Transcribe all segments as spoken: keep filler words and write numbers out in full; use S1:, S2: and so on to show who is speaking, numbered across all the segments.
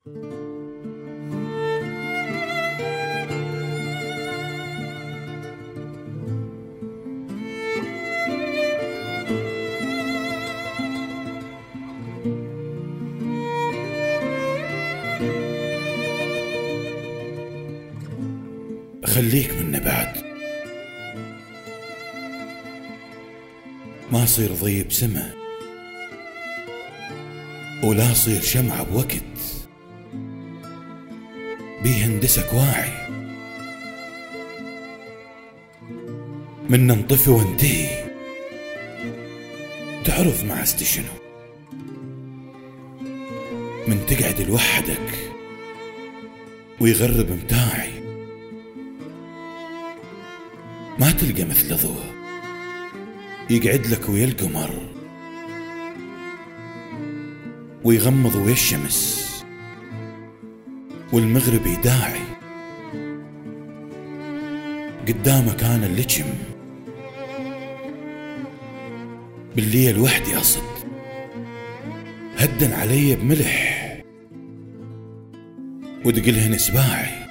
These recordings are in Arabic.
S1: خليك من بعد، ما صير ضيب سما ولا صير شمعة بوقت بيه هندسك واعي، من ننطفي وانتهي تعرف مع استشنو، من تقعد لوحدك ويغرب متاعي ما تلقى مثل ضوء يقعد لك ويا القمر ويغمض ويا الشمس والمغرب يداعي، قدامك انا اللجم بالليل وحدي اصد، هدن علي بملح وتقلهن سباعي،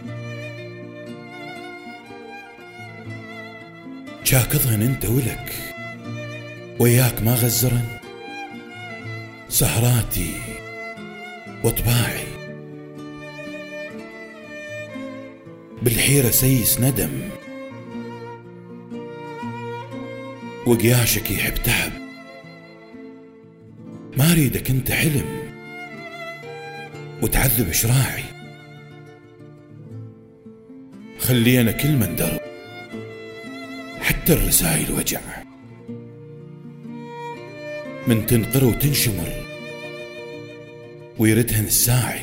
S1: شاكضهن انت ولك وياك ما غزرن سهراتي وطباعي، بالحيرة سيس ندم وقياشك يحب تعب، ما ريدك انت حلم وتعذب شراعي، خلينا كل من درب حتى الرسائل وجع، من تنقر وتنشمر ويردهن الساعي،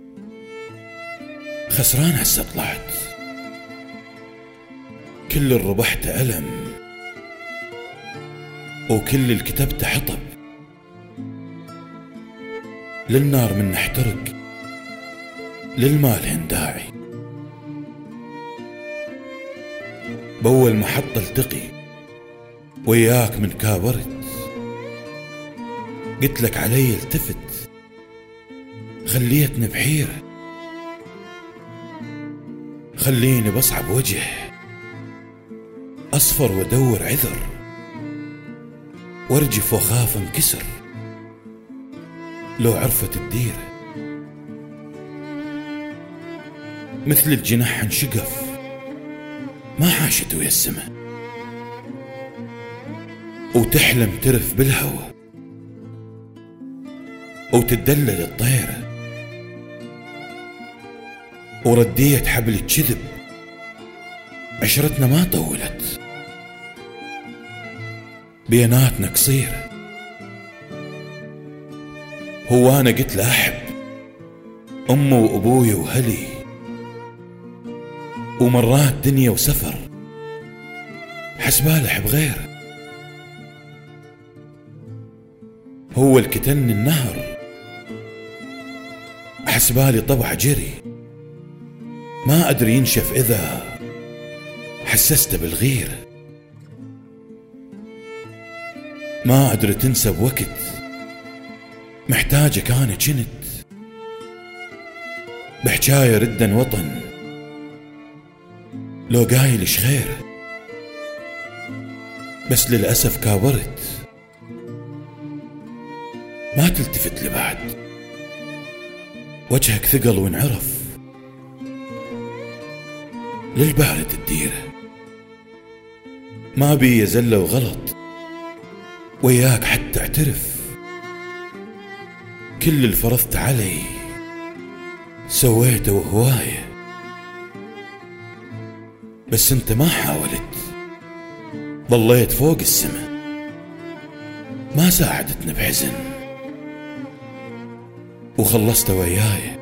S1: خسران هسه طلعت كل الربحت ألم وكل الكتبت حطب، للنار من نحترق للمال هنداعي، بأول محطة التقي وياك من كابرت، قلت لك علي التفت خليتني بحيرة، خليني بصعب وجه أصفر وادور عذر وارجف وخاف انكسر، لو عرفت الديرة مثل الجناح انشقف ما حاشت ويا السما، وتحلم ترف بالهوى وتدلل الطيرة، ورديت حبل الكذب عشرتنا ما طولت بيناتنا قصيرة، هو أنا قلت له أحب أمي وأبوي وهلي ومرات دنيا وسفر حسباله بغيره، هو الكتن النهر حسبالي طبع جري، ما أدري ينشف إذا حسست بالغيرة، ما أدري تنسى بوقت محتاجك أنا جنت بحجاية ردا وطن لو قايلش خير، بس للأسف كابرت ما تلتفت لبعد، وجهك ثقل وانعرف للبارد الديرة، ما بي يزل وغلط وياك حتى اعترف، كل اللي فرضت علي سويته وهواية، بس انت ما حاولت، ظليت فوق السما ما ساعدتنا بحزن وخلصت وياي،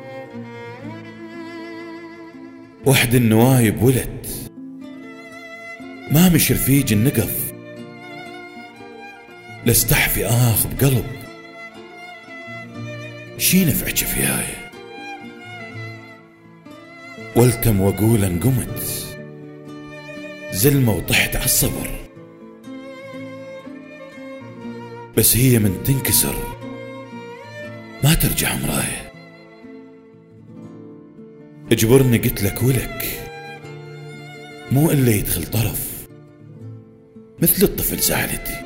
S1: وحد النوايب ولد ما مش رفيج النقف، لاستحفي آخ بقلب شي نفعك فياي، والتم وقول انقمت زلمة وطحت عالصبر، بس هي من تنكسر ما ترجع مراية، اجبرني قلت لك ولك، مو إلا يدخل طرف مثل الطفل زعلتي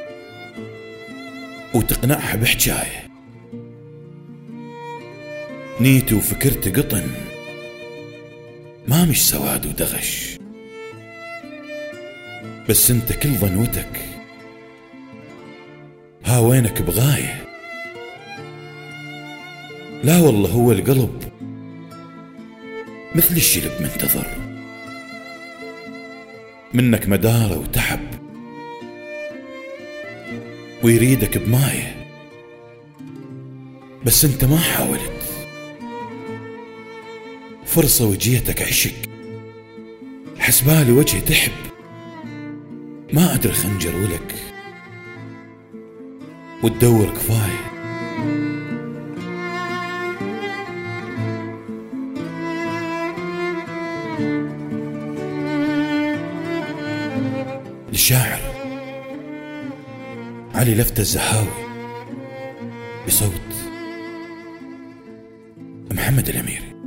S1: وتقنعها بحجاية. نيتي وفكرتي قطن، ما مش سواد ودغش، بس انت كل ظنوتك ها وينك بغاية. لا والله هو القلب مثل الشلب منتظر منك مدارة وتعب، ويريدك بمايه، بس انت ما حاولت. فرصة وجيتك عشق، حسبالي وجهي تحب، ما أدري خنجر ولك وتدور كفاية. الشاعر علي لفتة الزهاوي، بصوت محمد الأميري.